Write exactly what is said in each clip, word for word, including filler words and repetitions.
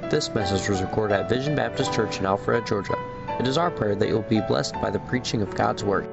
This message was recorded at Vision Baptist Church in Alpharetta, Georgia. It is our prayer that you'll be blessed by the preaching of God's Word.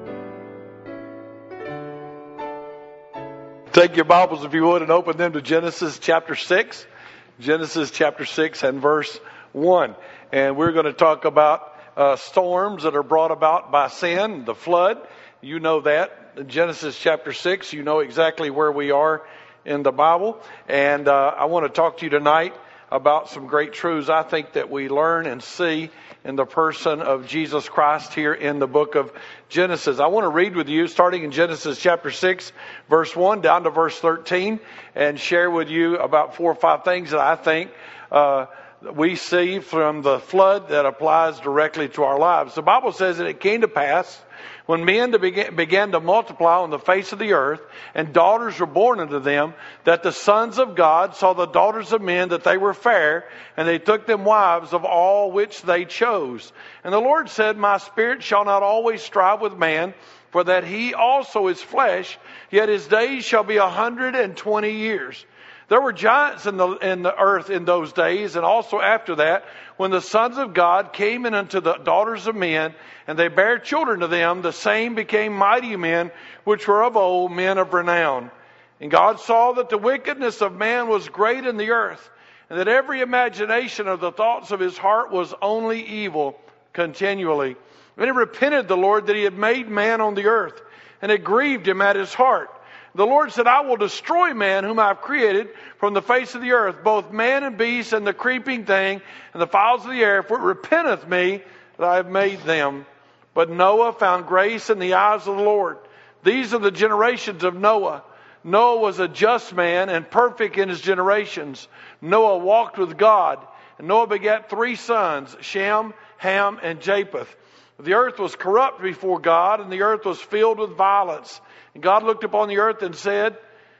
Take your Bibles, if you would, and open them to Genesis chapter six. Genesis chapter six and verse one. And we're going to talk about uh, storms that are brought about by sin, the flood. You know that. In Genesis chapter six, you know exactly where we are in the Bible. And uh, I want to talk to you tonight about some great truths I think that we learn and see in the person of Jesus Christ here in the book of Genesis. I want to read with you starting in Genesis chapter six, verse one down to verse thirteen, and share with you about four or five things that I think uh, we see from the flood that applies directly to our lives. The Bible says that it came to pass when men began to multiply on the face of the earth, and daughters were born unto them, that the sons of God saw the daughters of men, that they were fair, and they took them wives of all which they chose. And the Lord said, My spirit shall not always strive with man, for that he also is flesh, yet his days shall be a hundred and twenty years. There were giants in the in the earth in those days, and also after that, when the sons of God came in unto the daughters of men, and they bare children to them, the same became mighty men, which were of old, men of renown. And God saw that the wickedness of man was great in the earth, and that every imagination of the thoughts of his heart was only evil continually. And it repented the Lord that he had made man on the earth, and it grieved him at his heart. The Lord said, I will destroy man whom I have created from the face of the earth, both man and beast, and the creeping thing, and the fowls of the air, for it repenteth me that I have made them. But Noah found grace in the eyes of the Lord. These are the generations of Noah. Noah was a just man and perfect in his generations. Noah walked with God. And Noah begat three sons, Shem, Ham, and Japheth. The earth was corrupt before God, and the earth was filled with violence. And God looked upon the earth and said,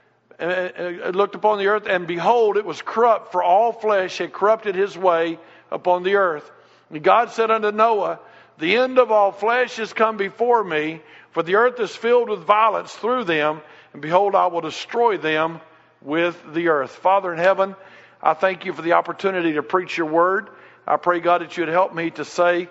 uh, looked upon the earth, and behold, it was corrupt, for all flesh had corrupted his way upon the earth. And God said unto Noah, The end of all flesh is come before me, for the earth is filled with violence through them, and behold, I will destroy them with the earth. Father in heaven, I thank you for the opportunity to preach your word. I pray, God, that you'd help me to say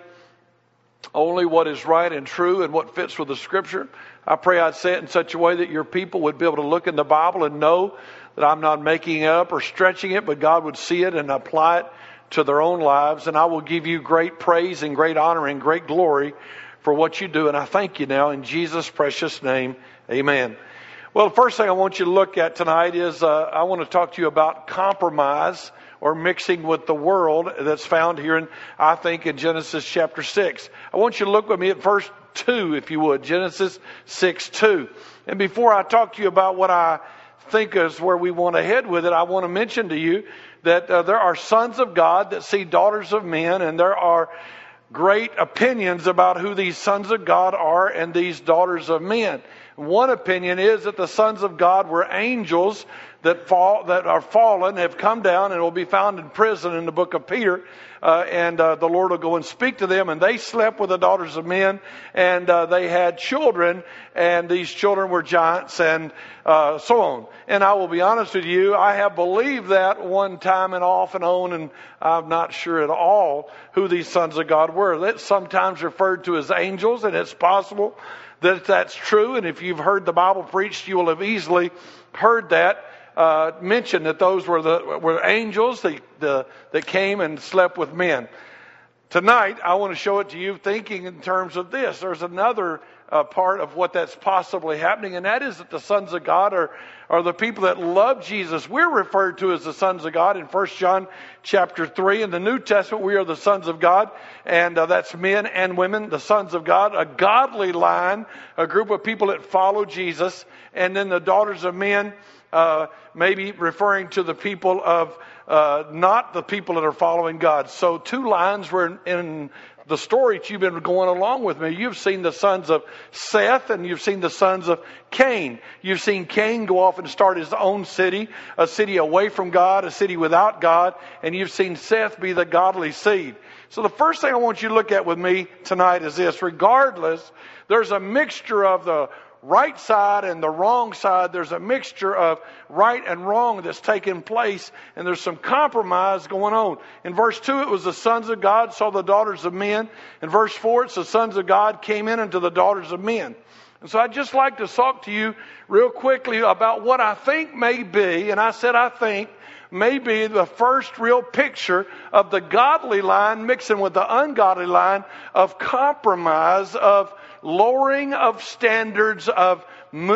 only what is right and true and what fits with the Scripture. I pray I'd say it in such a way that your people would be able to look in the Bible and know that I'm not making it up or stretching it, but God would see it and apply it to their own lives. And I will give you great praise and great honor and great glory for what you do. And I thank you now in Jesus' precious name. Amen. Well, the first thing I want you to look at tonight is uh, I want to talk to you about compromise or mixing with the world that's found here in, I think, in Genesis chapter six. I want you to look with me at verse two, if you would. Genesis six two. And before I talk to you about what I think is where we want to head with it, I want to mention to you that uh, there are sons of God that see daughters of men, and there are great opinions about who these sons of God are and these daughters of men. One opinion is that the sons of God were angels that fall, that are fallen, have come down, and will be found in prison in the book of Peter. Uh, and uh, the Lord will go and speak to them. And they slept with the daughters of men, and uh, they had children, and these children were giants, and uh, so on. And I will be honest with you, I have believed that one time and off and on, and I'm not sure at all who these sons of God were. That's sometimes referred to as angels, and it's possible that that's true. And if you've heard the Bible preached, you will have easily heard that uh, mentioned, that those were the were angels that, the, that came and slept with men. Tonight, I want to show it to you thinking in terms of this. There's another uh, part of what that's possibly happening, and that is that the sons of God are, are the people that love Jesus. We're referred to as the sons of God in First John chapter three. In the New Testament, we are the sons of God, and uh, that's men and women, the sons of God, a godly line, a group of people that follow Jesus, and then the daughters of men, uh, maybe referring to the people of Uh, not the people that are following God. So two lines were in, in the story that you've been going along with me. You've seen the sons of Seth, and you've seen the sons of Cain. You've seen Cain go off and start his own city, a city away from God, a city without God, and you've seen Seth be the godly seed. So the first thing I want you to look at with me tonight is this. Regardless, there's a mixture of the right side and the wrong side. There's a mixture of right and wrong that's taking place, and there's some compromise going on. In verse two, it was the sons of God saw the daughters of men. In verse four, it's the sons of God came in unto the daughters of men. And so I'd just like to talk to you real quickly about what I think may be, and I said I think, may be the first real picture of the godly line mixing with the ungodly line of compromise, of lowering of standards, of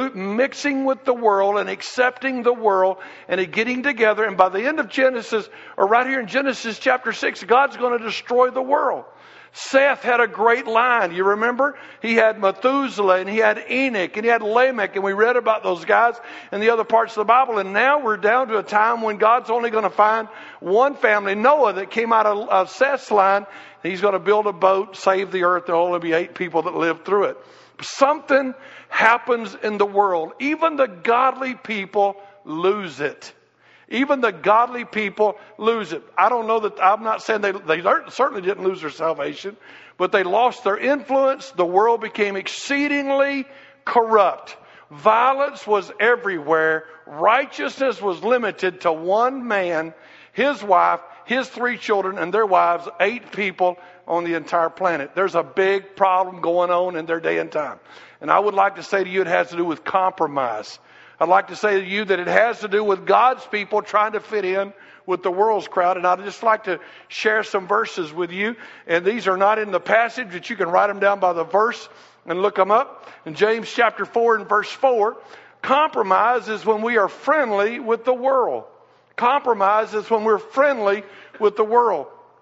mixing with the world and accepting the world and it getting together. And by the end of Genesis, or right here in Genesis chapter six, God's going to destroy the world. Seth had a great line. You remember? He had Methuselah and he had Enoch and he had Lamech, and we read about those guys in the other parts of the Bible. And now we're down to a time when God's only going to find one family, Noah, that came out of, of Seth's line. He's going to build a boat, save the earth. There'll only be eight people that live through it. Something happens in the world. Even the godly people lose it. Even the godly people lose it. I don't know that, I'm not saying they, they certainly didn't lose their salvation, but they lost their influence. The world became exceedingly corrupt. Violence was everywhere. Righteousness was limited to one man, his wife, his three children, and their wives, eight people on the entire planet. There's a big problem going on in their day and time. And I would like to say to you, it has to do with compromise. I'd like to say to you that it has to do with God's people trying to fit in with the world's crowd. And I'd just like to share some verses with you. And these are not in the passage, but you can write them down by the verse and look them up. In James chapter four and verse four, compromise is when we are friendly with the world. Compromise is when we're friendly with the world.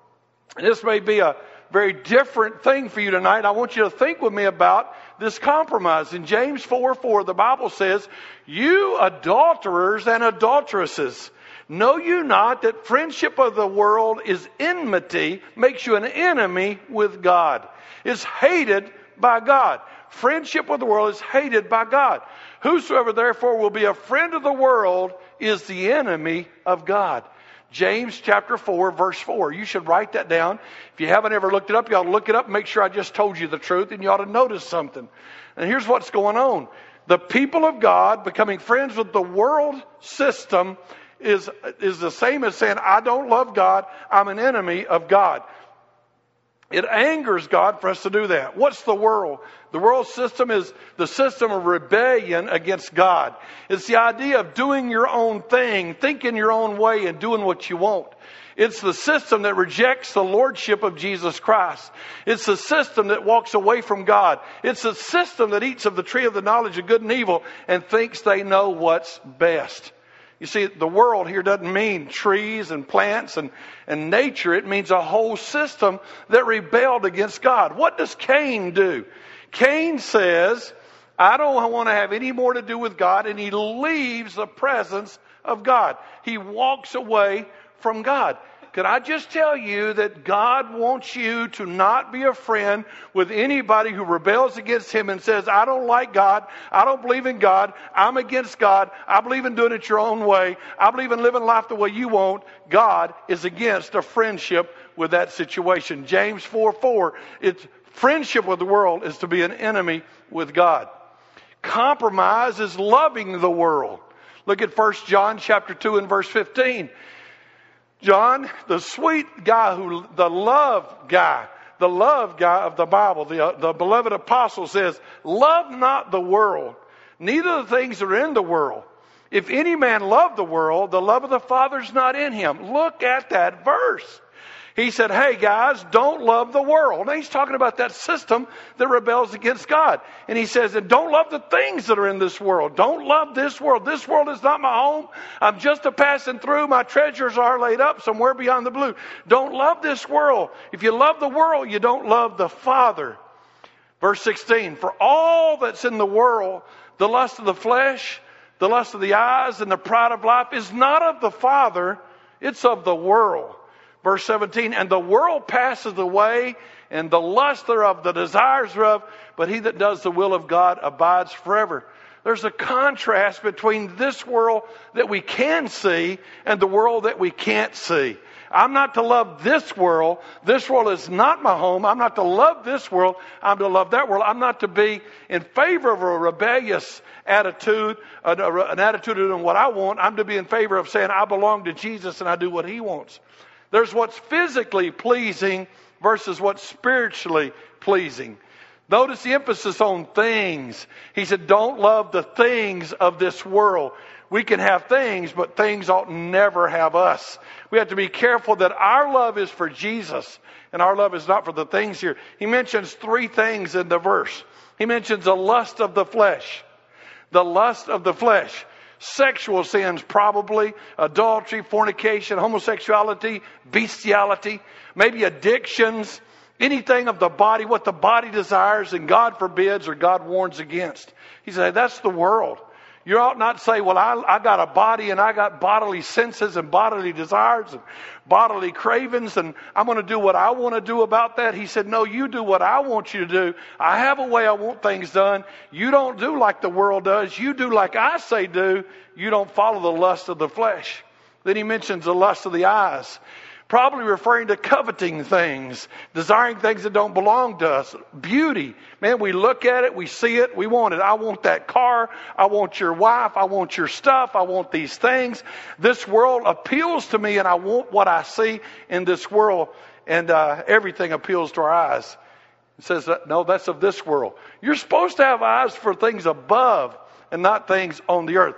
And this may be a very different thing for you tonight. I want you to think with me about this compromise. In James four four, the Bible says, "You adulterers and adulteresses, know you not that friendship of the world is enmity," makes you an enemy with God. Is hated by God. Friendship with the world is hated by God. "Whosoever therefore will be a friend of the world is the enemy of God." James chapter four, verse four. You should write that down. If you haven't ever looked it up, you ought to look it up and make sure I just told you the truth, and you ought to notice something. And here's what's going on. The people of God becoming friends with the world system is, is the same as saying, I don't love God, I'm an enemy of God. It angers God for us to do that. What's the world? The world system is the system of rebellion against God. It's the idea of doing your own thing, thinking your own way, and doing what you want. It's the system that rejects the lordship of Jesus Christ. It's the system that walks away from God. It's the system that eats of the tree of the knowledge of good and evil and thinks they know what's best. You see, the world here doesn't mean trees and plants and, and nature. It means a whole system that rebelled against God. What does Cain do? Cain says, I don't want to have any more to do with God, and he leaves the presence of God. He walks away from God. Can I just tell you that God wants you to not be a friend with anybody who rebels against Him and says, I don't like God, I don't believe in God, I'm against God, I believe in doing it your own way, I believe in living life the way you want. God is against a friendship with that situation. James four four, it's friendship with the world is to be an enemy with God. Compromise is loving the world. Look at First John chapter two and verse fifteen. John, the sweet guy, who the love guy, the love guy of the Bible, the, uh, the beloved apostle says, love not the world, neither the things that are in the world. If any man love the world, the love of the Father's not in him. Look at that verse. He said, hey guys, don't love the world. Now he's talking about that system that rebels against God. And he says, and don't love the things that are in this world. Don't love this world. This world is not my home. I'm just a passing through. My treasures are laid up somewhere beyond the blue. Don't love this world. If you love the world, you don't love the Father. Verse sixteen, for all that's in the world, the lust of the flesh, the lust of the eyes, and the pride of life is not of the Father, it's of the world. Verse seventeen, and the world passes away, and the lust thereof, the desires thereof, but he that does the will of God abides forever. There's a contrast between this world that we can see and the world that we can't see. I'm not to love this world. This world is not my home. I'm not to love this world. I'm to love that world. I'm not to be in favor of a rebellious attitude, an, an attitude of doing what I want. I'm to be in favor of saying I belong to Jesus and I do what he wants. There's what's physically pleasing versus what's spiritually pleasing. Notice the emphasis on things. He said, don't love the things of this world. We can have things, but things ought never have us. We have to be careful that our love is for Jesus and our love is not for the things here. He mentions three things in the verse. He mentions the lust of the flesh. The lust of the flesh. Sexual sins, probably. Adultery, fornication, homosexuality, bestiality. Maybe addictions. Anything of the body, what the body desires and God forbids or God warns against. He said, that's the world. You ought not say, well, I, I got a body and I got bodily senses and bodily desires and bodily cravings and I'm going to do what I want to do about that. He said, no, you do what I want you to do. I have a way I want things done. You don't do like the world does. You do like I say do. You don't follow the lust of the flesh. Then he mentions the lust of the eyes. Probably referring to coveting things, desiring things that don't belong to us. Beauty. Man, we look at it, we see it, we want it. I want that car. I want your wife. I want your stuff. I want these things. This world appeals to me and I want what I see in this world. And uh, everything appeals to our eyes. It says, that, no, that's of this world. You're supposed to have eyes for things above and not things on the earth.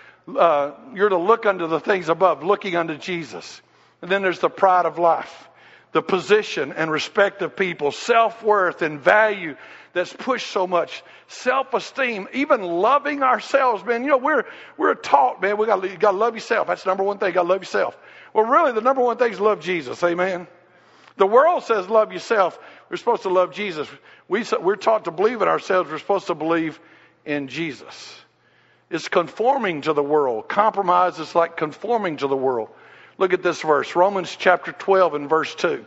Uh, you're to look unto the things above, looking unto Jesus. And then there's the pride of life, the position and respect of people, self-worth and value that's pushed so much, self-esteem, even loving ourselves, man. You know, we're we're taught, man, we got you got to love yourself. That's the number one thing. You got to love yourself. Well, really, the number one thing is love Jesus. Amen. The world says love yourself. We're supposed to love Jesus. We we're taught to believe in ourselves. We're supposed to believe in Jesus. It's conforming to the world. Compromise is like conforming to the world. Look at this verse, Romans chapter twelve and verse two.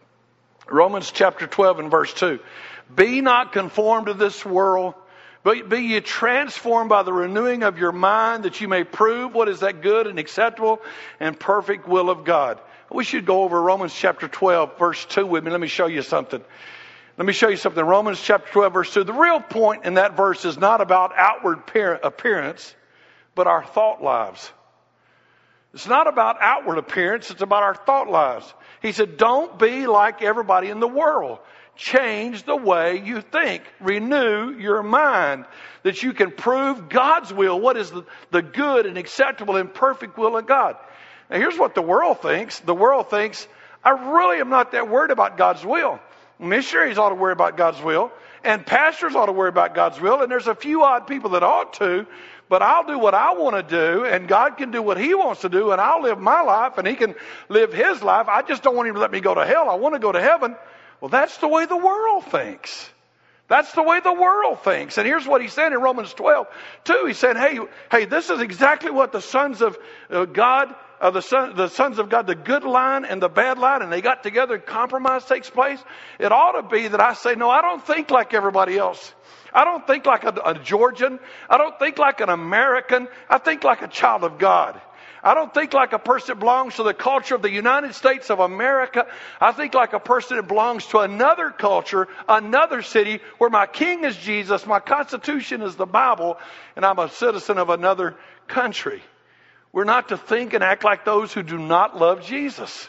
Romans chapter twelve and verse two. Be not conformed to this world, but be ye transformed by the renewing of your mind, that you may prove what is that good and acceptable and perfect will of God. We should go over Romans chapter twelve, verse two with me. Let me show you something. Let me show you something. Romans chapter twelve, verse two. The real point in that verse is not about outward appearance, but our thought lives. It's not about outward appearance. It's about our thought lives. He said, don't be like everybody in the world. Change the way you think. Renew your mind that you can prove God's will. What is the, the good and acceptable and perfect will of God? Now, here's what the world thinks. The world thinks, I really am not that worried about God's will. Missionaries ought to worry about God's will. And pastors ought to worry about God's will. And there's a few odd people that ought to. But I'll do what I want to do, and God can do what he wants to do, and I'll live my life, and he can live his life. I just don't want him to let me go to hell. I want to go to heaven. Well, that's the way the world thinks. That's the way the world thinks. And here's what he said in Romans twelve, two. He said, hey, hey, this is exactly what the sons of uh, God, uh, the, son, the sons of God, the good line and the bad line, and they got together and compromise takes place. It ought to be that I say, no, I don't think like everybody else. I don't think like a, a Georgian. I don't think like an American. I think like a child of God. I don't think like a person that belongs to the culture of the United States of America. I think like a person that belongs to another culture, another city, where my king is Jesus, my constitution is the Bible, and I'm a citizen of another country. We're not to think and act like those who do not love Jesus.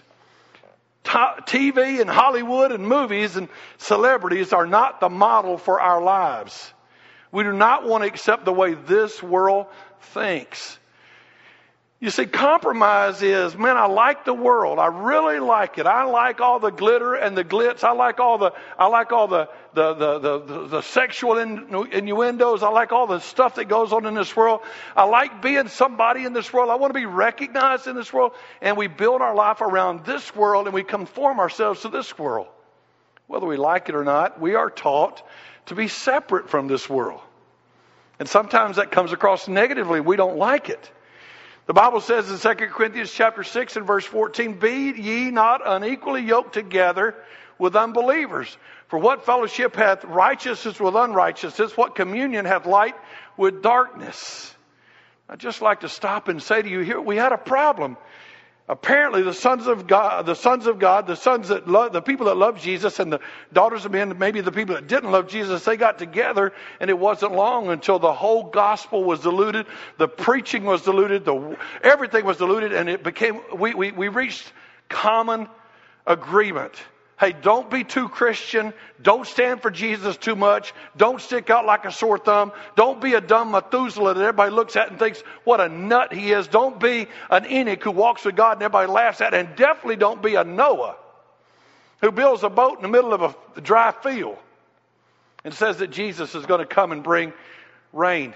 T V and Hollywood and movies and celebrities are not the model for our lives. We do not want to accept the way this world thinks. You see, compromise is, man, I like the world. I really like it. I like all the glitter and the glitz. I like all the, I like all the, the, the, the, the, the sexual innuendos. I like all the stuff that goes on in this world. I like being somebody in this world. I want to be recognized in this world. And we build our life around this world and we conform ourselves to this world. Whether we like it or not, we are taught to be separate from this world. And sometimes that comes across negatively. We don't like it. The Bible says in Second Corinthians chapter six and verse fourteen, be ye not unequally yoked together with unbelievers. For what fellowship hath righteousness with unrighteousness? What communion hath light with darkness? I'd just like to stop and say to you here, we had a problem. Apparently, the sons of God, the sons of God, the sons that love, the people that love Jesus, and the daughters of men, maybe the people that didn't love Jesus, they got together, and it wasn't long until the whole gospel was diluted, the preaching was diluted, the everything was diluted, and it became we we, we reached common agreement. Hey, don't be too Christian. Don't stand for Jesus too much. Don't stick out like a sore thumb. Don't be a dumb Methuselah that everybody looks at and thinks what a nut he is. Don't be an Enoch who walks with God and everybody laughs at. And definitely don't be a Noah who builds a boat in the middle of a dry field and says that Jesus is going to come and bring rain.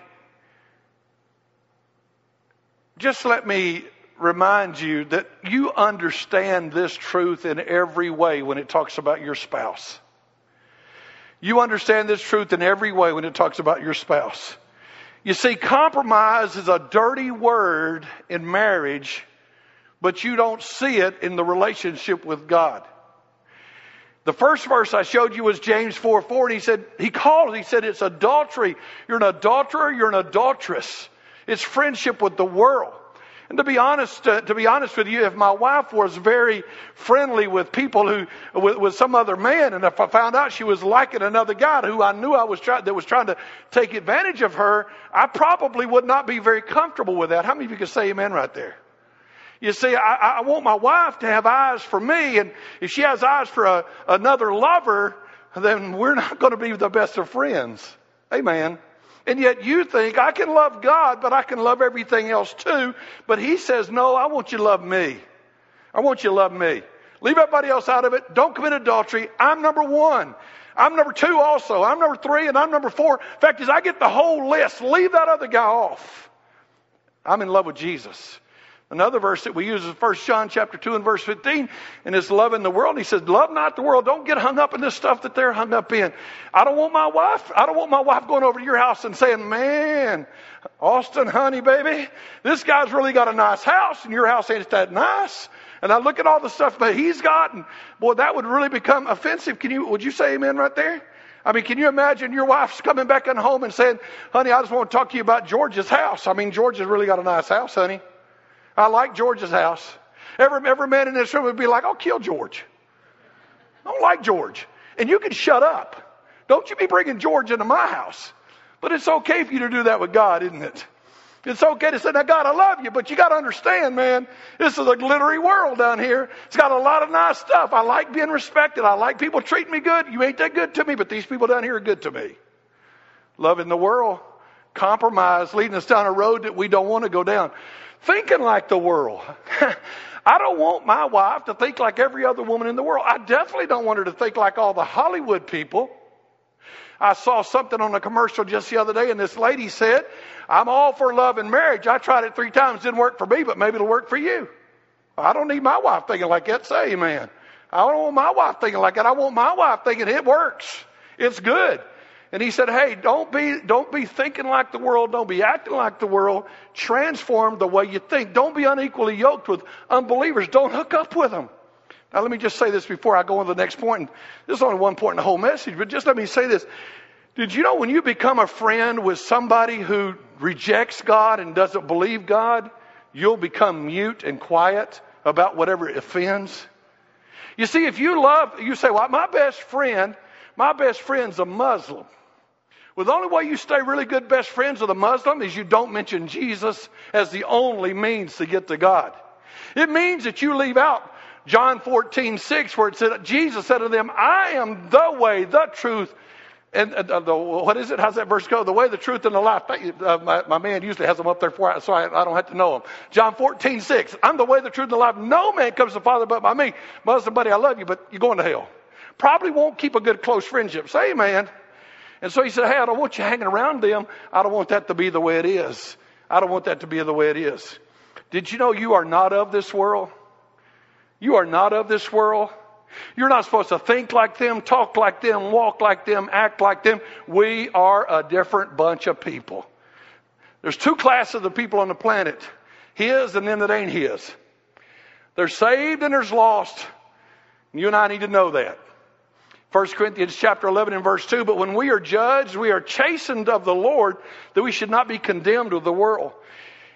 Just let me remind you that you understand this truth in every way when it talks about your spouse. You understand this truth in every way when it talks about your spouse. You see, compromise is a dirty word in marriage, but you don't see it in the relationship with God. The first verse I showed you was James four four, and he said, he called it, he said, it's adultery. You're an adulterer, you're an adulteress. It's friendship with the world. And to be honest, uh, to be honest with you, if my wife was very friendly with people who, with, with some other man, and if I found out she was liking another guy who I knew I was trying, that was trying to take advantage of her, I probably would not be very comfortable with that. How many of you can say amen right there? You see, I, I want my wife to have eyes for me, and if she has eyes for a, another lover, then we're not going to be the best of friends. Amen. And yet you think, I can love God, but I can love everything else too. But he says, no, I want you to love me. I want you to love me. Leave everybody else out of it. Don't commit adultery. I'm number one. I'm number two also. I'm number three and I'm number four. In fact, as I get the whole list, leave that other guy off. I'm in love with Jesus. Another verse that we use is First John chapter two and verse fifteen, and it's loving the world. He says, love not the world. Don't get hung up in this stuff that they're hung up in. I don't want my wife, I don't want my wife going over to your house and saying, man, Austin, honey, baby, this guy's really got a nice house and your house ain't that nice. And I look at all the stuff that he's got, and boy, that would really become offensive. Can you, would you say amen right there? I mean, can you imagine your wife's coming back in home and saying, honey, I just want to talk to you about George's house. I mean, George has really got a nice house, honey. I like George's house. Every, every man in this room would be like, I'll kill George. I don't like George. And you can shut up. Don't you be bringing George into my house. But it's okay for you to do that with God, isn't it? It's okay to say, now God, I love you, but you got to understand, man, this is a glittery world down here. It's got a lot of nice stuff. I like being respected. I like people treating me good. You ain't that good to me, but these people down here are good to me. Loving the world, compromise, leading us down a road that we don't want to go down. Thinking like the world. I don't want my wife to think like every other woman in the world. I definitely don't want her to think like all the Hollywood people. I saw something on a commercial just the other day, and this lady said, I'm all for love and marriage. I tried it three times, didn't work for me, but maybe it'll work for you. I don't need my wife thinking like that. Say amen. I don't want my wife thinking like that. I want my wife thinking it works. It's good. And he said, hey, don't be, don't be thinking like the world. Don't be acting like the world. Transform the way you think. Don't be unequally yoked with unbelievers. Don't hook up with them. Now, let me just say this before I go on to the next point. And this is only one point in the whole message, but just let me say this. Did you know when you become a friend with somebody who rejects God and doesn't believe God, you'll become mute and quiet about whatever offends? You see, if you love, you say, well, my best friend, my best friend's a Muslim. Well, the only way you stay really good best friends with a Muslim is you don't mention Jesus as the only means to get to God. It means that you leave out John fourteen six, where it said, Jesus said to them, I am the way, the truth, and uh, the, what is it? How's that verse go? The way, the truth, and the life. Uh, my, my man usually has them up there for so I, I don't have to know them. John fourteen six, I'm the way, the truth, and the life. No man comes to the Father but by me. Muslim buddy, I love you, but you're going to hell. Probably won't keep a good close friendship. Say amen. And so he said, hey, I don't want you hanging around them. I don't want that to be the way it is. I don't want that to be the way it is. Did you know you are not of this world? You are not of this world. You're not supposed to think like them, talk like them, walk like them, act like them. We are a different bunch of people. There's two classes of people on the planet. His and them that ain't his. There's saved and there's lost. You and I need to know that. First Corinthians chapter eleven and verse two, but when we are judged, we are chastened of the Lord, that we should not be condemned with the world.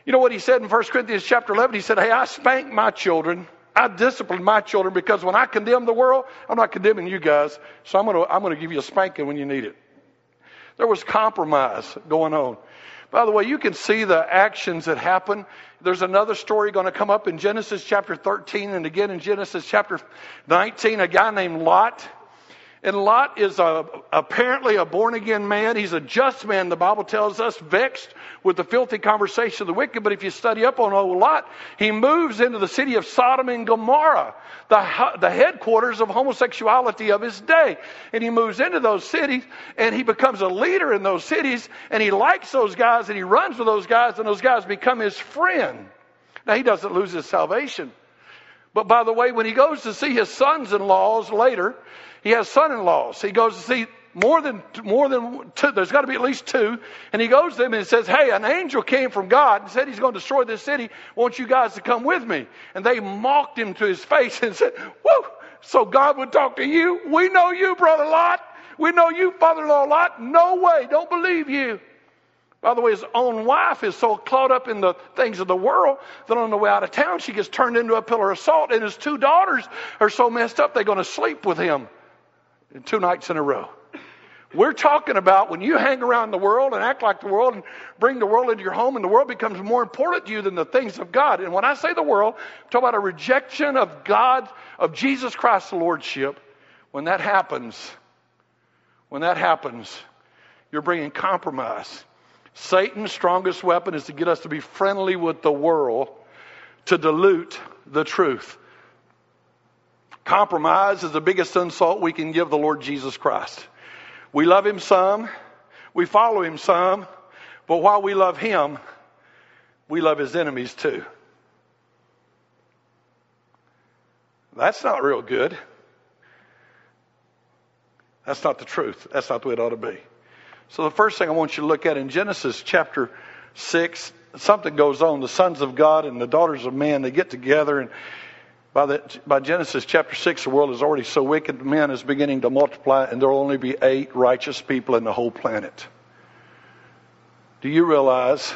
You know what he said in First Corinthians chapter eleven? He said, hey, I spank my children. I discipline my children because when I condemn the world, I'm not condemning you guys. So I'm going to I'm going to give you a spanking when you need it. There was compromise going on. By the way, you can see the actions that happen. There's another story going to come up in Genesis chapter thirteen and again in Genesis chapter nineteen, a guy named Lot. And Lot is a, apparently a born-again man. He's a just man, the Bible tells us, vexed with the filthy conversation of the wicked. But if you study up on old Lot, he moves into the city of Sodom and Gomorrah, the, the headquarters of homosexuality of his day. And he moves into those cities, and he becomes a leader in those cities, and he likes those guys, and he runs with those guys, and those guys become his friend. Now, he doesn't lose his salvation. But by the way, when he goes to see his sons-in-laws later, he has son-in-laws. He goes to see more than more than two. There's got to be at least two. And he goes to them and says, hey, an angel came from God and said he's going to destroy this city. I want you guys to come with me. And they mocked him to his face and said, whoa, so God would talk to you? We know you, Brother Lot. We know you, Father-in-law Lot. No way. Don't believe you. By the way, his own wife is so caught up in the things of the world that on the way out of town, she gets turned into a pillar of salt. And his two daughters are so messed up, they're going to sleep with him two nights in a row. We're talking about when you hang around the world and act like the world and bring the world into your home, and the world becomes more important to you than the things of God. And when I say the world, I'm talking about a rejection of God, of Jesus Christ's lordship. When that happens, when that happens, you're bringing compromise. Satan's strongest weapon is to get us to be friendly with the world, to dilute the truth. Compromise is the biggest insult we can give the Lord Jesus Christ. We love him some, we follow him some, but while we love him, we love his enemies too. That's not real good. That's not the truth. That's not the way it ought to be. So the first thing I want you to look at in Genesis chapter six, something goes on. The sons of God and the daughters of man, they get together, and by the, by Genesis chapter six, the world is already so wicked, man is beginning to multiply, and there will only be eight righteous people in the whole planet. Do you realize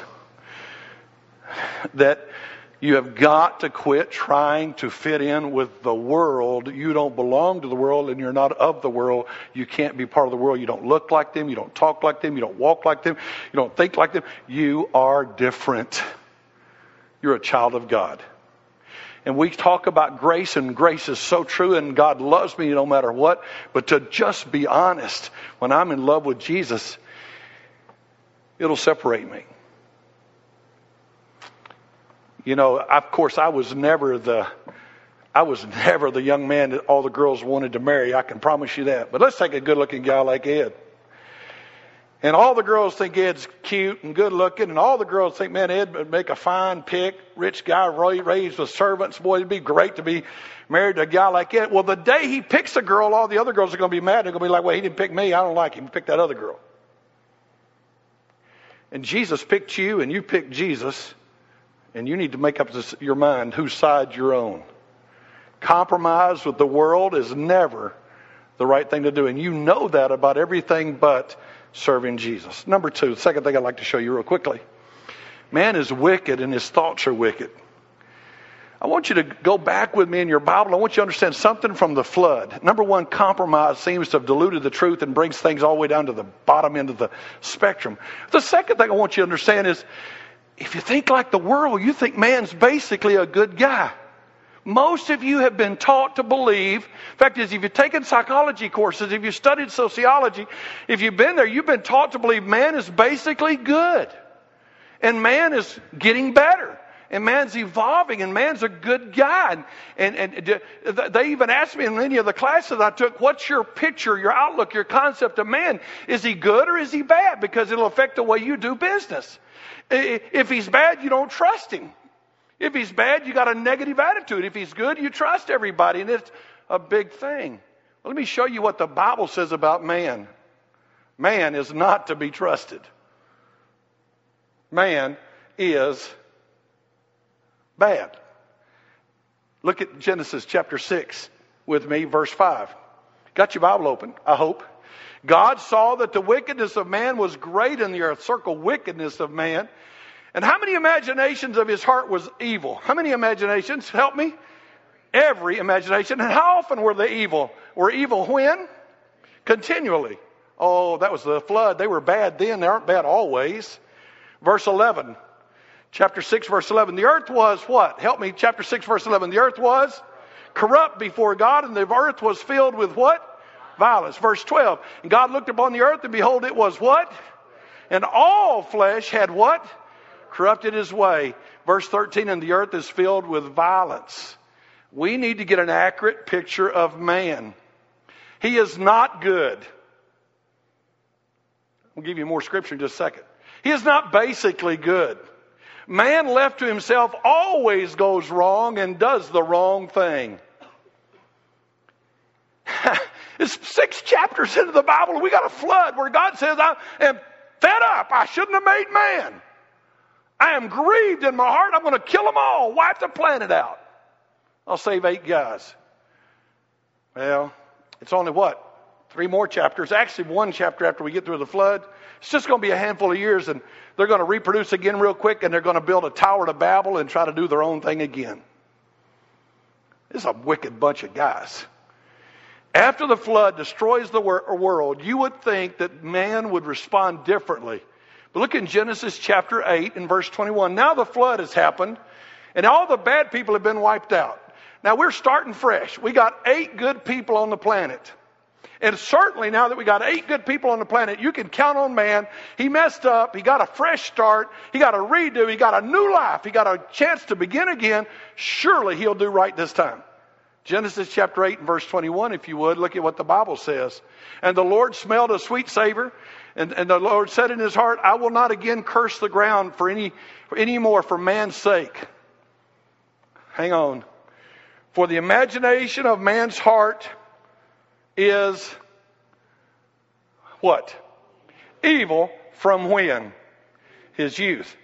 that you have got to quit trying to fit in with the world? You don't belong to the world, and you're not of the world. You can't be part of the world. You don't look like them. You don't talk like them. You don't walk like them. You don't think like them. You are different. You're a child of God. And we talk about grace, and grace is so true, and God loves me no matter what. But to just be honest, when I'm in love with Jesus, it'll separate me. You know, of course, I was never the, I was never the young man that all the girls wanted to marry. I can promise you that. But let's take a good-looking guy like Ed. And all the girls think Ed's cute and good-looking, and all the girls think, man, Ed would make a fine pick, rich guy raised with servants. Boy, it'd be great to be married to a guy like Ed. Well, the day he picks a girl, all the other girls are going to be mad. They're going to be like, well, he didn't pick me. I don't like him. He picked that other girl. And Jesus picked you, and you picked Jesus. And you need to make up this, your mind whose side you're on. Compromise with the world is never the right thing to do. And you know that about everything but serving Jesus. Number two, the second thing I'd like to show you real quickly. Man is wicked and his thoughts are wicked. I want you to go back with me in your Bible. I want you to understand something from the flood. Number one, compromise seems to have diluted the truth and brings things all the way down to the bottom end of the spectrum. The second thing I want you to understand is, if you think like the world, you think man's basically a good guy. Most of you have been taught to believe, in fact, if you've taken psychology courses, if you've studied sociology, if you've been there, you've been taught to believe man is basically good. And man is getting better. And man's evolving, and man's a good guy. And, and, and they even asked me in many of the classes I took, what's your picture, your outlook, your concept of man? Is he good or is he bad? Because it'll affect the way you do business. If he's bad, you don't trust him. If he's bad, you got a negative attitude. If he's good, you trust everybody, and it's a big thing. Well, let me show you what the Bible says about man. Man is not to be trusted. Man is bad. Look at Genesis chapter six with me, verse five. Got your Bible open, I hope. God saw that the wickedness of man was great in the earth. Circle wickedness of man. And how many imaginations of his heart was evil? How many imaginations? Help me. Every imagination. And how often were they evil? Were evil when? Continually. Oh, that was the flood. They were bad then. They aren't bad always. Verse eleven. Chapter six, verse eleven. The earth was what? Help me. Chapter six, verse eleven. The earth was corrupt before God, and the earth was filled with what? Violence. Verse twelve. And God looked upon the earth, and behold, it was what? And all flesh had what? Corrupted his way. Verse thirteen. And the earth is filled with violence. We need to get an accurate picture of man. He is not good. I'll give you more scripture in just a second. He is not basically good. Man left to himself always goes wrong and does the wrong thing. It's six chapters into the Bible, and we got a flood where God says, I am fed up. I shouldn't have made man. I am grieved in my heart. I'm going to kill them all. Wipe the planet out. I'll save eight guys. Well, it's only what? Three more chapters. Actually, one chapter after we get through the flood. It's just going to be a handful of years, and they're going to reproduce again real quick, and they're going to build a tower to Babel and try to do their own thing again. It's a wicked bunch of guys. After the flood destroys the wor- world, you would think that man would respond differently. But look in Genesis chapter eight and verse twenty-one. Now the flood has happened, and all the bad people have been wiped out. Now we're starting fresh. We got eight good people on the planet. And certainly now that we got eight good people on the planet, you can count on man. He messed up. He got a fresh start. He got a redo. He got a new life. He got a chance to begin again. Surely he'll do right this time. Genesis chapter eight and verse twenty-one, if you would, look at what the Bible says. And the Lord smelled a sweet savor, and, and the Lord said in his heart, I will not again curse the ground for any, for any more for man's sake. Hang on. For the imagination of man's heart is what? Evil from when? His youth.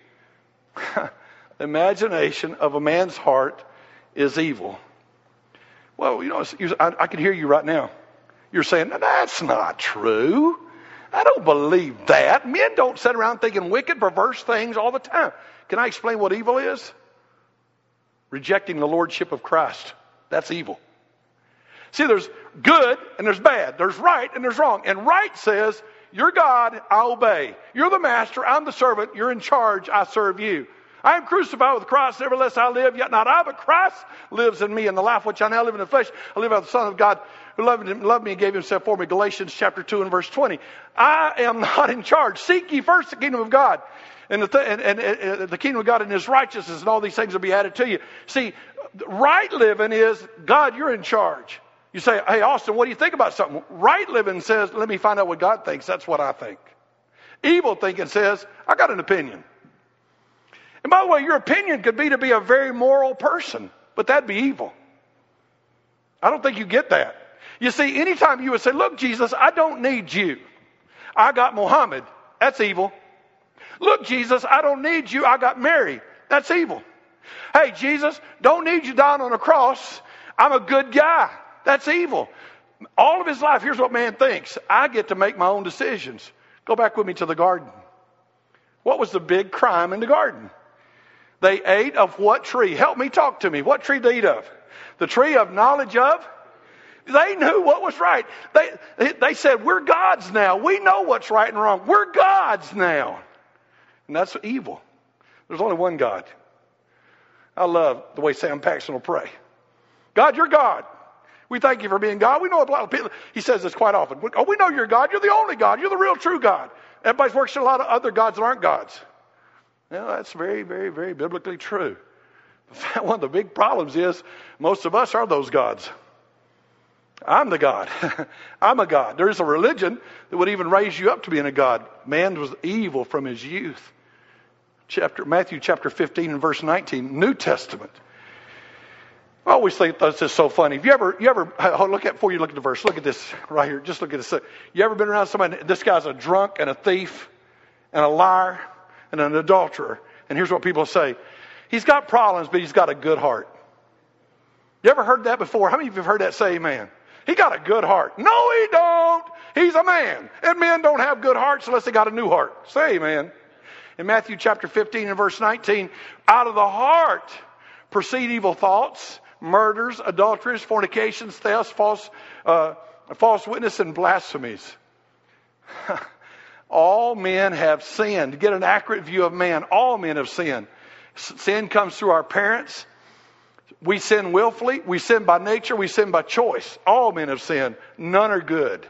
The imagination of a man's heart is evil. Well, you know, I, I can hear you right now. You're saying, that's not true. I don't believe that. Men don't sit around thinking wicked, perverse things all the time. Can I explain what evil is? Rejecting the lordship of Christ. That's evil. See, there's good and there's bad. There's right and there's wrong. And right says, you're God, I obey. You're the master, I'm the servant. You're in charge, I serve you. I am crucified with Christ, nevertheless I live, yet not I, but Christ lives in me. And the life which I now live in the flesh, I live by the Son of God who loved, him, loved me and gave himself for me. Galatians chapter two and verse twenty. I am not in charge. Seek ye first the kingdom of God. And the, th- and, and, and the kingdom of God and his righteousness, and all these things will be added to you. See, right living is, God, you're in charge. You say, hey, Austin, what do you think about something? Right living says, let me find out what God thinks. That's what I think. Evil thinking says, I got an opinion. And by the way, your opinion could be to be a very moral person, but that'd be evil. I don't think you get that. You see, anytime you would say, look, Jesus, I don't need you. I got Muhammad. That's evil. Look, Jesus, I don't need you. I got Mary. That's evil. Hey, Jesus, don't need you dying on a cross. I'm a good guy. That's evil. All of his life, here's what man thinks. I get to make my own decisions. Go back with me to the garden. What was the big crime in the garden? They ate of what tree? Help me, talk to me. What tree did they eat of? The tree of knowledge of? They knew what was right. They, they said, we're gods now. We know what's right and wrong. We're gods now. And that's evil. There's only one God. I love the way Sam Paxton will pray. God, you're God. We thank you for being God. We know a lot of people. He says this quite often. Oh, we know you're God. You're the only God. You're the real true God. Everybody's worshiping a lot of other gods that aren't gods. Well, that's very, very, very biblically true. One of the big problems is most of us are those gods. I'm the God. I'm a God. There is a religion that would even raise you up to being a God. Man was evil from his youth. Chapter Matthew chapter fifteen and verse nineteen, New Testament. I always think this is so funny. Have you ever, you ever, look at, before you look at the verse, look at this right here. Just look at this. You ever been around somebody, this guy's a drunk and a thief and a liar and an adulterer. And here's what people say. He's got problems, but he's got a good heart. You ever heard that before? How many of you have heard that? Say amen. He got a good heart. No, he don't. He's a man. And men don't have good hearts unless they got a new heart. Say amen. in Matthew chapter fifteen and verse nineteen, out of the heart proceed evil thoughts, murders, adulteries, fornications, thefts, false, uh, false witness, and blasphemies. All men have sinned. To get an accurate view of man, all men have sinned. Sin comes through our parents. We sin willfully. We sin by nature. We sin by choice. All men have sinned. None are good.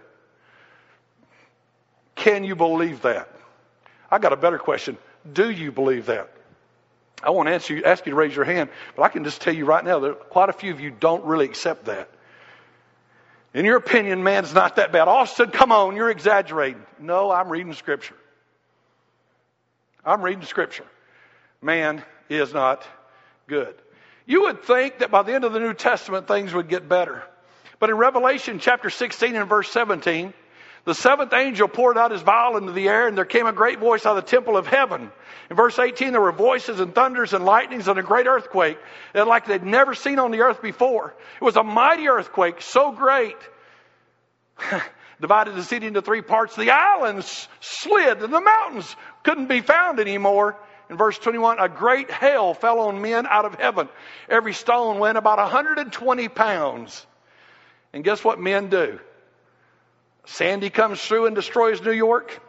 Can you believe that? I got a better question. Do you believe that? I won't answer you, ask you to raise your hand, but I can just tell you right now that quite a few of you don't really accept that. In your opinion, man's not that bad. Austin, come on, you're exaggerating. No, I'm reading Scripture. I'm reading Scripture. Man is not good. You would think that by the end of the New Testament, things would get better. But in Revelation chapter sixteen and verse seventeen, the seventh angel poured out his vial into the air, and there came a great voice out of the temple of heaven. In verse eighteen, there were voices and thunders and lightnings and a great earthquake that like they'd never seen on the earth before. It was a mighty earthquake, so great, divided the city into three parts. The islands slid, and the mountains couldn't be found anymore. In verse twenty-one, a great hail fell on men out of heaven. Every stone weighed about one hundred twenty pounds. And guess what men do? Sandy comes through and destroys New York.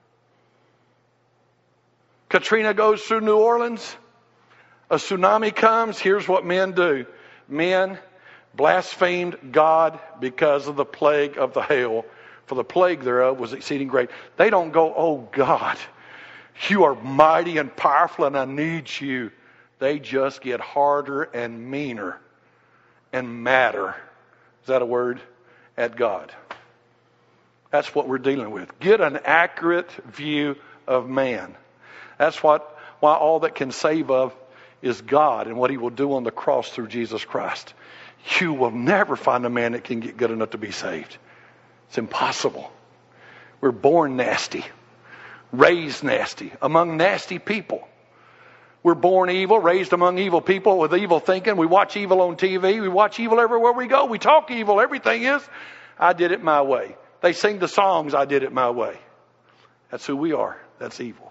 Katrina goes through New Orleans. A tsunami comes. Here's what men do. Men blasphemed God because of the plague of the hail, for the plague thereof was exceeding great. They don't go, oh God, you are mighty and powerful and I need you. They just get harder and meaner and madder. Is that a word? At God. That's what we're dealing with. Get an accurate view of man. That's what why all that can save us is God and what He will do on the cross through Jesus Christ. You will never find a man that can get good enough to be saved. It's impossible. We're born nasty, raised nasty, among nasty people. We're born evil, raised among evil people with evil thinking. We watch evil on T V. We watch evil everywhere we go. We talk evil. Everything is, I did it my way. They sing the songs, I did it my way. That's who we are. That's evil.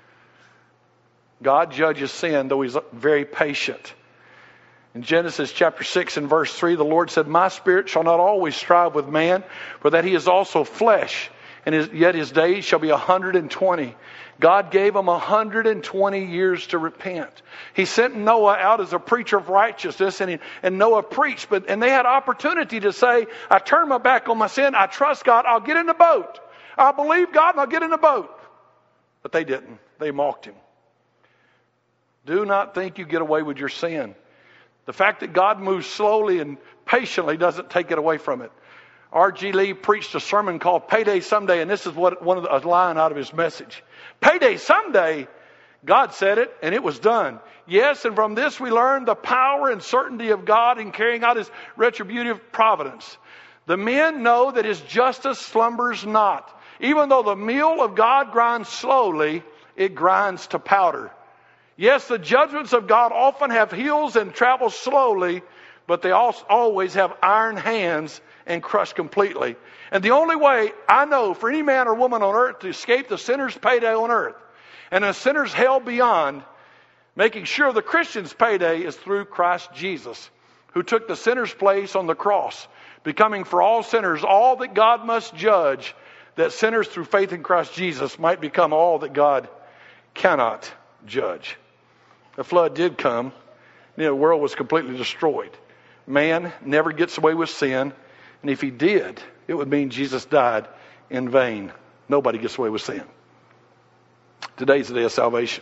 God judges sin, though He's very patient. In Genesis chapter six and verse three, the Lord said, my spirit shall not always strive with man, for that he is also flesh, and his, yet his days shall be a hundred and twenty. God gave him a hundred and twenty years to repent. He sent Noah out as a preacher of righteousness, and, he, and Noah preached, but and they had opportunity to say, I turn my back on my sin, I trust God, I'll get in the boat. I'll believe God and I'll get in the boat. But they didn't. They mocked him. Do not think you get away with your sin. The fact that God moves slowly and patiently doesn't take it away from it. R G Lee preached a sermon called Payday Someday, and this is what one of the, a line out of his message. Payday someday, God said it, and it was done. Yes, and from this we learn the power and certainty of God in carrying out His retributive providence. The men know that His justice slumbers not. Even though the mill of God grinds slowly, it grinds to powder. Yes, the judgments of God often have heels and travel slowly, but they also always have iron hands and crush completely. And the only way I know for any man or woman on earth to escape the sinner's payday on earth and a sinner's hell beyond, making sure the Christian's payday is through Christ Jesus, who took the sinner's place on the cross, becoming for all sinners all that God must judge, that sinners through faith in Christ Jesus might become all that God cannot judge. The flood did come. You know, the world was completely destroyed. Man never gets away with sin. And if he did, it would mean Jesus died in vain. Nobody gets away with sin. Today's the day of salvation.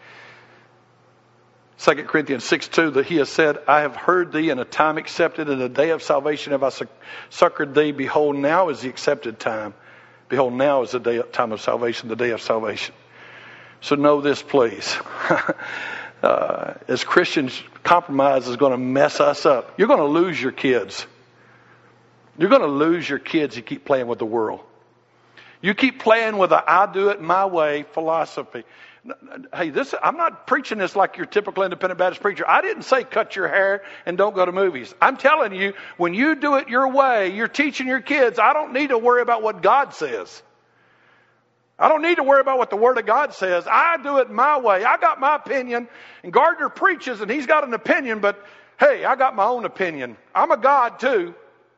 Second Corinthians six two, that He has said, I have heard thee in a time accepted, in a day of salvation have I succored thee. Behold, now is the accepted time. Behold, now is the day, time of salvation, the day of salvation. So know this, please. uh, as Christians, compromise is going to mess us up. You're going to lose your kids. You're going to lose your kids if you keep playing with the world. You keep playing with a I do it my way philosophy. Hey, this I'm not preaching this like your typical independent Baptist preacher. I didn't say cut your hair and don't go to movies. I'm telling you, when you do it your way, you're teaching your kids, I don't need to worry about what God says. I don't need to worry about what the Word of God says. I do it my way. I got my opinion, and Gardner preaches, and he's got an opinion, but hey, I got my own opinion. I'm a God too.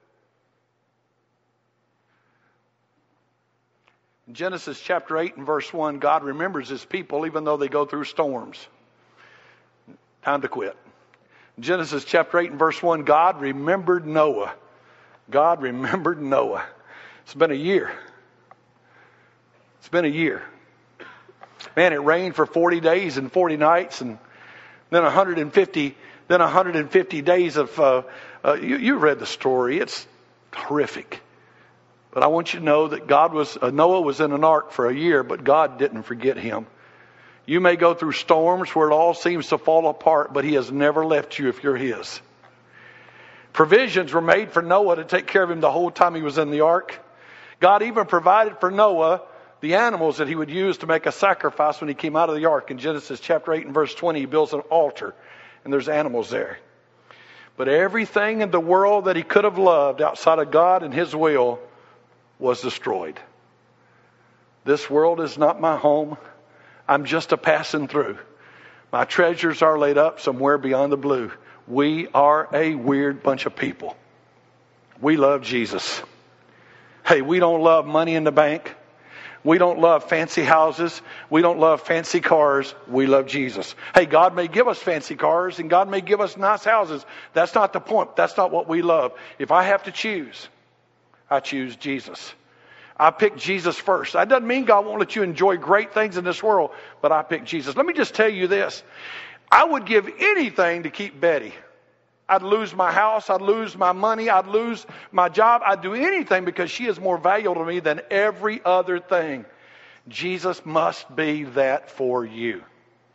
In Genesis chapter eight and verse one, God remembers His people even though they go through storms. Time to quit. In Genesis chapter eight and verse one, God remembered Noah. God remembered Noah. It's been a year. It's been a year. Man, it rained for forty days and forty nights, and then one hundred fifty, then one hundred fifty days of. Uh, uh, you, you read the story. It's horrific. But I want you to know that God was uh, Noah was in an ark for a year, but God didn't forget him. You may go through storms where it all seems to fall apart, but He has never left you if you're His. Provisions were made for Noah to take care of him the whole time he was in the ark. God even provided for Noah the animals that he would use to make a sacrifice when he came out of the ark. In Genesis chapter eight and verse twenty, he builds an altar, and there's animals there. But everything in the world that he could have loved outside of God and His will was destroyed. This world is not my home. I'm just a passing through. My treasures are laid up somewhere beyond the blue. We are a weird bunch of people. We love Jesus. Hey, we don't love money in the bank. We don't love fancy houses. We don't love fancy cars. We love Jesus. Hey, God may give us fancy cars and God may give us nice houses. That's not the point. That's not what we love. If I have to choose, I choose Jesus. I pick Jesus first. That doesn't mean God won't let you enjoy great things in this world, but I pick Jesus. Let me just tell you this. I would give anything to keep Betty. I'd lose my house. I'd lose my money. I'd lose my job. I'd do anything because she is more valuable to me than every other thing. Jesus must be that for you.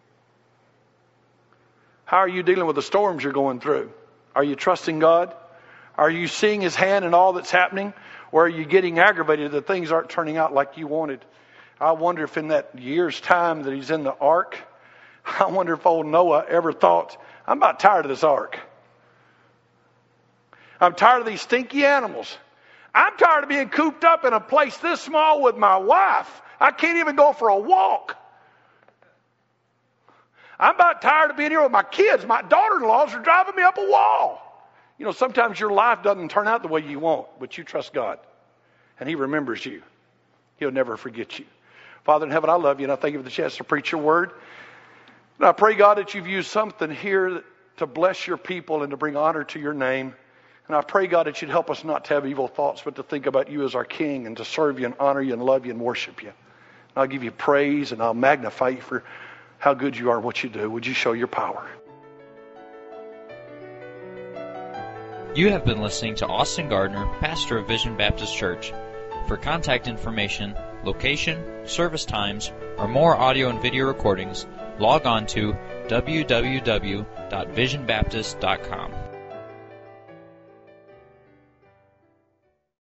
How are you dealing with the storms you're going through? Are you trusting God? Are you seeing His hand in all that's happening? Or are you getting aggravated that things aren't turning out like you wanted? I wonder if in that year's time that he's in the ark, I wonder if old Noah ever thought, I'm about tired of this ark. I'm tired of these stinky animals. I'm tired of being cooped up in a place this small with my wife. I can't even go for a walk. I'm about tired of being here with my kids. My daughter-in-laws are driving me up a wall. You know, sometimes your life doesn't turn out the way you want, but you trust God. And He remembers you. He'll never forget you. Father in heaven, I love you, and I thank you for the chance to preach your word. And I pray, God, that you've used something here to bless your people and to bring honor to your name. And I pray, God, that you'd help us not to have evil thoughts, but to think about you as our King and to serve you and honor you and love you and worship you. And I'll give you praise and I'll magnify you for how good you are and what you do. Would you show your power? You have been listening to Austin Gardner, pastor of Vision Baptist Church. For contact information, location, service times, or more audio and video recordings, log on to w w w dot vision baptist dot com.